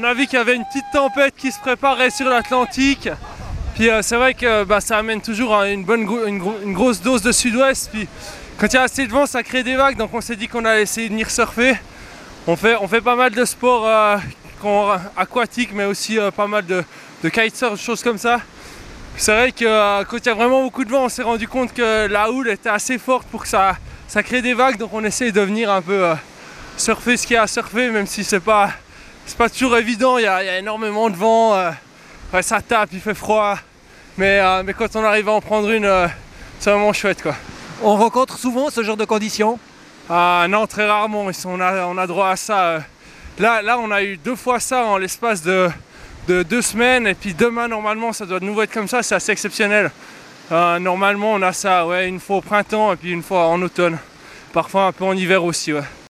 on a vu qu'il y avait une petite tempête qui se préparait sur l'Atlantique. Puis c'est vrai que ça amène toujours une grosse dose de sud-ouest. Puis quand il y a assez de vent, ça crée des vagues. Donc on s'est dit qu'on allait essayer de venir surfer. On fait pas mal de sports aquatiques, mais aussi pas mal de kitesurf, choses comme ça. C'est vrai que quand il y a vraiment beaucoup de vent, on s'est rendu compte que la houle était assez forte pour que ça crée des vagues. Donc on essaye de venir un peu surfer ce qu'il y a à surfer, même si c'est pas toujours évident. Il y a énormément de vent, ouais, ça tape, il fait froid. Mais quand on arrive à en prendre une, c'est vraiment chouette, quoi. On rencontre souvent ce genre de conditions? Ah non, très rarement. On a droit à ça. Là, on a eu 2 fois ça en l'espace de 2 semaines. Et puis demain, normalement, ça doit de nouveau être comme ça. C'est assez exceptionnel. Normalement, on a ça, ouais, une fois au printemps et puis une fois en automne. Parfois un peu en hiver aussi, ouais.